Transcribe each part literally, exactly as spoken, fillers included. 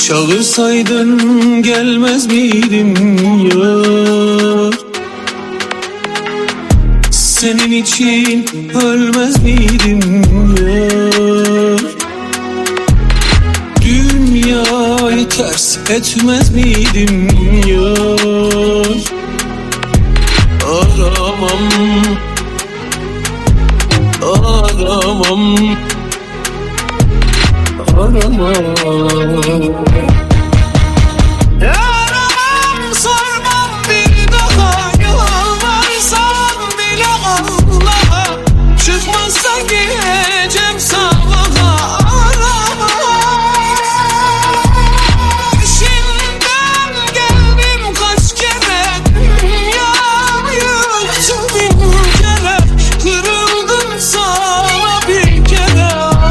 Çağırsaydın gelmez miydim yar? Senin için ölmez miydim yar? Dünyayı ters etmez miydim yar? Aramam, aramam, aramam. Yaramam, sormam bir daha, yalvarsam bile Allah'a. Çıkmazsa gideceğim sabaha. Aramam. Şimdiden geldim kaç kere, dünyayı yıktım bin kere. Kırıldım sana bir kere.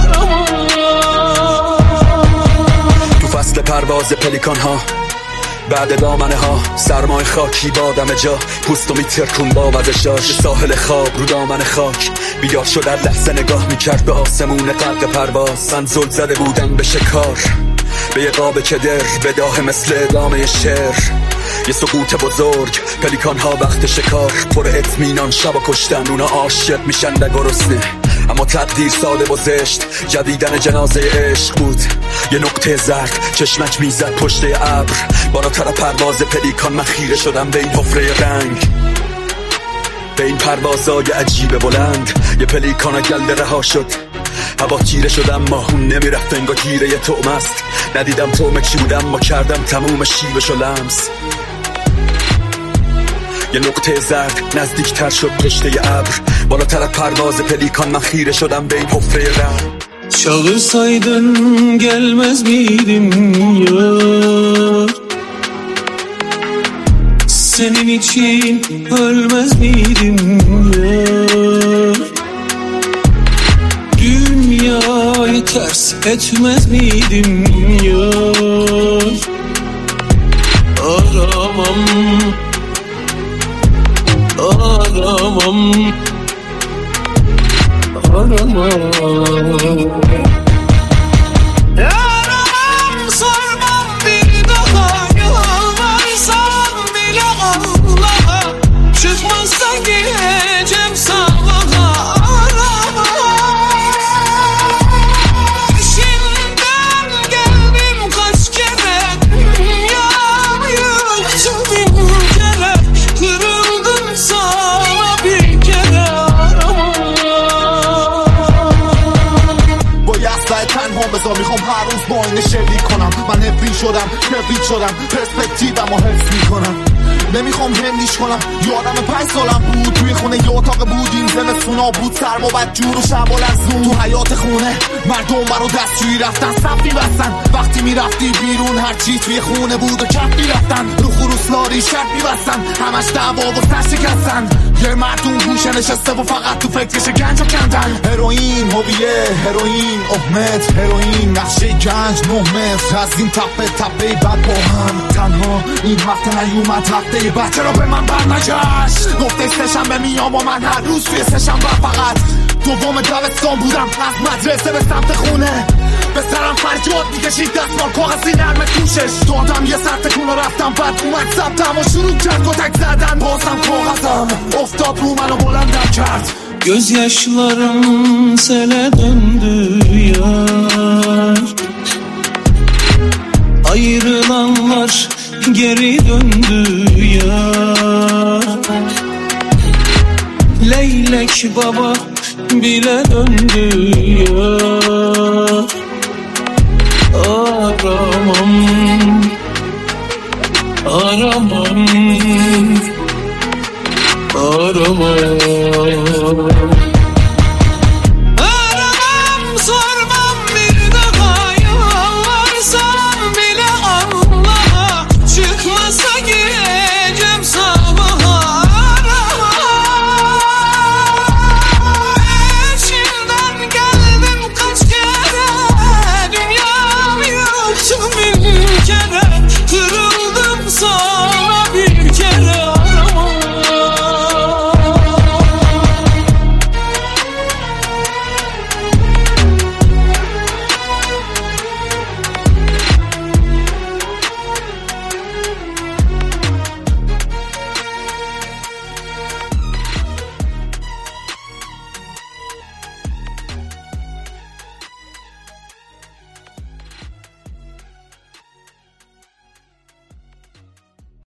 پرواز پلیکان ها بعد دامنه ها سرمای خاکی بادم جا پوستو میترکون با وزشاش ساحل خواب رو دامن خاک بیدار شد در لحظه نگاه میکرد به آسمون غرق پرواز من زل زده بودم به شکار به یه قاب کدر بداه مثل ادامه شعر یه سقوط بزرگ پلیکان ها وقت شکار پر اطمینان شب و کشتن اونا عاشق میشن و گرسنه اما تقدیر ساده و زشت جدیدن جنازه عشق بود یه نقطه زرد چشمک میزد پشت ابر بالاتر پرواز پلیکان من خیره شدم به این حفره رنگ به این پروازای عجیب بلند یه پلیکان گلده رها شد هوا تیره شدم ماهون نمیرفت انگار گیره یه طعم است ندیدم طعم چی بودم ما کردم تموم شیبش و لمس یه نقطه زرد نزدیکتر شد پشته ابر بالاتر پرواز پلیکان من خیره شدم به این حفره رنگ Çağırsaydın gelmez miydim yar? Senin için ölmez miydim yar? Dünyayı ters etmez miydim yar? Aramam, aramam, aramam. Yaramam, sormam bir daha, yalvarsam bile Allah'a. Çıkmazsa gideceğim sabaha. Aramam. Şimdiden geldim kaç kere, dünyamı yıktım bin kere. Kırıldım sana bir kere. تنها بذار میخوام هر روز با اینه شلیک کنم من حفری شدم کبریت شدم پرسپکتیوم و حفظ میکنم نمیخوام هندیش کنم یادم پنج سالم بود توی خونه یه اتاق بودیم زمستونا بود سرما بد جور و شب و لرزون تو حیات خونه مردم برا دستشویی رفتن صف میبستن وقتی میرفتی بیرون هرچی توی خونه بود و کف میرفتن رو خروسلاری شرط میبستن همش دعوا و سر شکستن یه مردم گوشه نشسته و فقط تو فکرش گنج و کندن هروئین هویه هروئین احمد هروئین نقشه گنج نه متر از این تپه تپه بد با هم تنها این وقت نیومد هفته بعد چرا به من برنگشت گفته سه‌شنبه میام و من هر روز توی سه‌شنبه فقط دوم دبستان بودم از مدرسه به سمت خونه به سرم فریاد میکشید دستمال کاغذی نرم توشش دادم یه سر تکون و رفتم بعد اومد ثبتم و شروع کرد کتک زدن بازم کاغذم افتاد رو منو بلندم کرد Gözyaşlarım sele döndü yar. Ayrılanlar geri döndü yar. Leylek baba bile döndü yar. Aramam, aramam, aramam.